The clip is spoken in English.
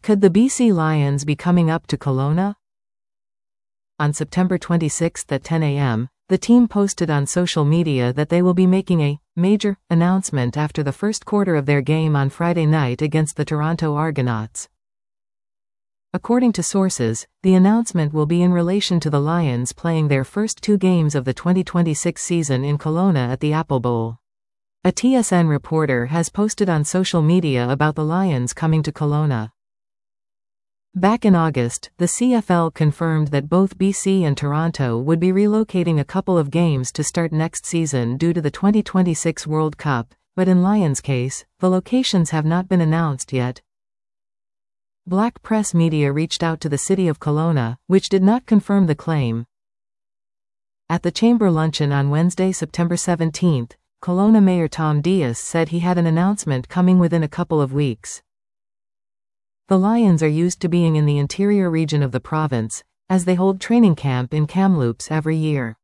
Could the BC Lions be coming up to Kelowna? On September 26 at 10 a.m., the team posted on social media that they will be making a major announcement after the first quarter of their game on Friday night against the Toronto Argonauts. According to sources, the announcement will be in relation to the Lions playing their first 2 games of the 2026 season in Kelowna at the Apple Bowl. A TSN reporter has posted on social media about the Lions coming to Kelowna. Back in August, the CFL confirmed that both BC and Toronto would be relocating a couple of games to start next season due to the 2026 World Cup, but in Lions' case, the locations have not been announced yet. Black press media reached out to the city of Kelowna, which did not confirm the claim. At the Chamber luncheon on Wednesday, September 17, Kelowna Mayor Tom Dias said he had an announcement coming within a couple of weeks. The Lions are used to being in the interior region of the province, as they hold training camp in Kamloops every year.